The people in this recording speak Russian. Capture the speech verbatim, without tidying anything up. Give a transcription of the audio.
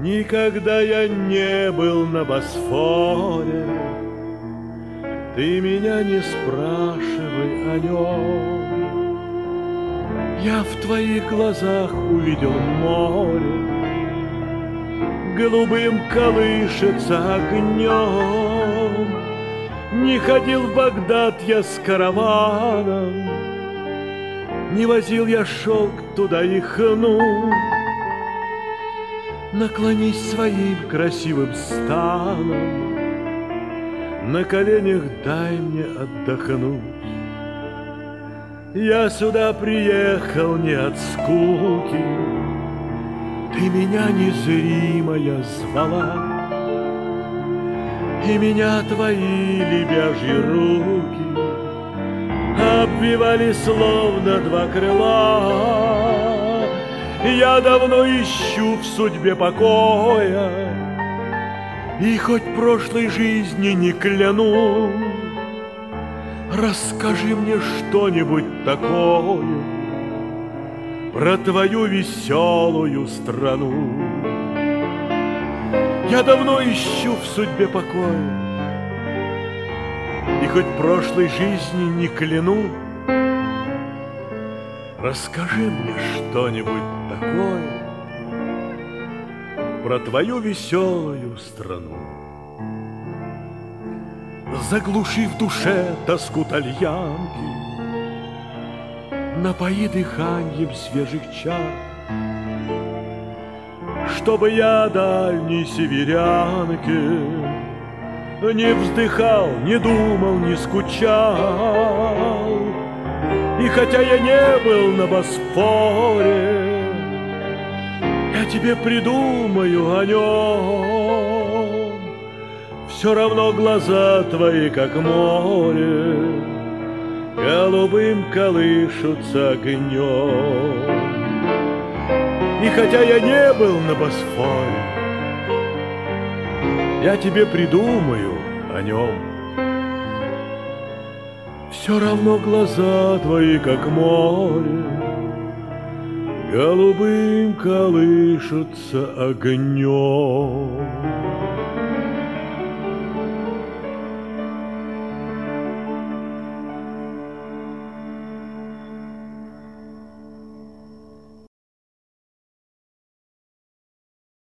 Никогда я не был на Босфоре, ты меня не спрашивай о нем. Я в твоих глазах увидел море, голубым колышется огнем. Не ходил в Багдад я с караваном, не возил я шелк туда и хну. Наклонись своим красивым станом, на коленях дай мне отдохнуть. Я сюда приехал не от скуки, ты меня незримая звала, и меня твои лебяжьи руки обвивали словно два крыла. Я давно ищу в судьбе покоя, и хоть прошлой жизни не кляну, расскажи мне что-нибудь такое про твою веселую страну. Я давно ищу в судьбе покоя, и хоть прошлой жизни не кляну, расскажи мне что-нибудь такое про твою веселую страну. Заглуши в душе тоску тальянки, напои дыханием свежих чар, чтобы я дальней северянке не вздыхал, не думал, не скучал. И хотя я не был на Босфоре, я тебе придумаю о нем. Все равно глаза твои, как море, голубым колышутся огнем. И хотя я не был на Босфоре, я тебе придумаю о нем. Все равно глаза твои, как море, голубым колышутся огнем.